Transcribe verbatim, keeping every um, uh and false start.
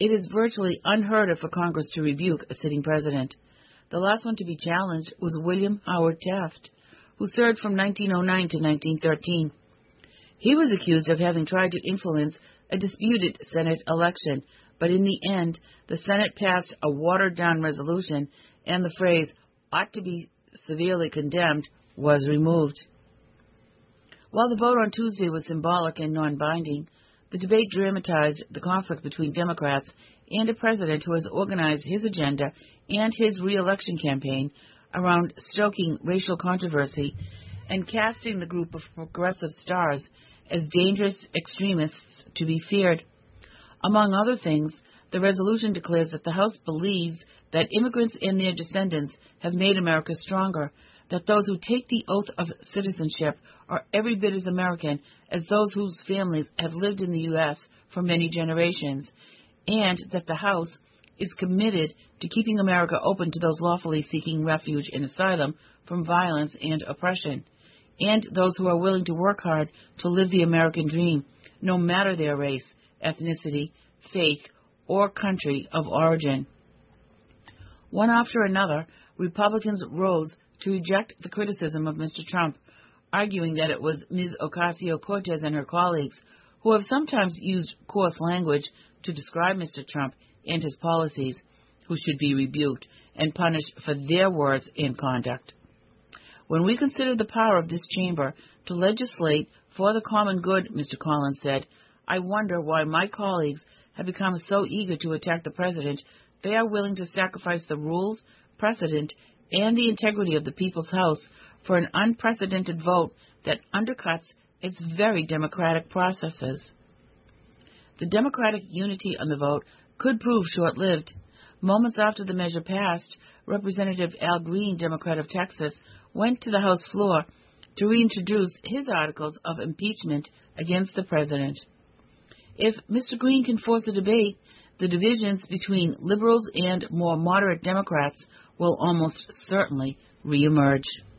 It is virtually unheard of for Congress to rebuke a sitting president. The last one to be challenged was William Howard Taft, who served from nineteen oh nine to nineteen thirteen. He was accused of having tried to influence a disputed Senate election, but in the end, the Senate passed a watered-down resolution, and the phrase "ought to be severely condemned" was removed. While the vote on Tuesday was symbolic and non-binding, the debate dramatized the conflict between Democrats and a president who has organized his agenda and his re-election campaign around stoking racial controversy and casting the group of progressive stars as dangerous extremists to be feared. Among other things, the resolution declares that the House believes that immigrants and their descendants have made America stronger, that those who take the oath of citizenship are every bit as American as those whose families have lived in the U S for many generations, and that the House is committed to keeping America open to those lawfully seeking refuge and asylum from violence and oppression, and those who are willing to work hard to live the American dream, no matter their race, ethnicity, faith, or country of origin. One after another, Republicans rose to reject the criticism of Mister Trump, arguing that it was Miz Ocasio-Cortez and her colleagues who have sometimes used coarse language to describe Mister Trump and his policies, who should be rebuked and punished for their words and conduct. When we consider the power of this chamber to legislate for the common good, Mister Collins said, I wonder why my colleagues have become so eager to attack the president they are willing to sacrifice the rules, precedent, and the integrity of the People's House for an unprecedented vote that undercuts its very democratic processes. The Democratic unity on the vote could prove short-lived. Moments after the measure passed, Representative Al Green, Democrat of Texas, went to the House floor to reintroduce his articles of impeachment against the president. If Mister Green can force a debate, the divisions between liberals and more moderate Democrats will almost certainly reemerge.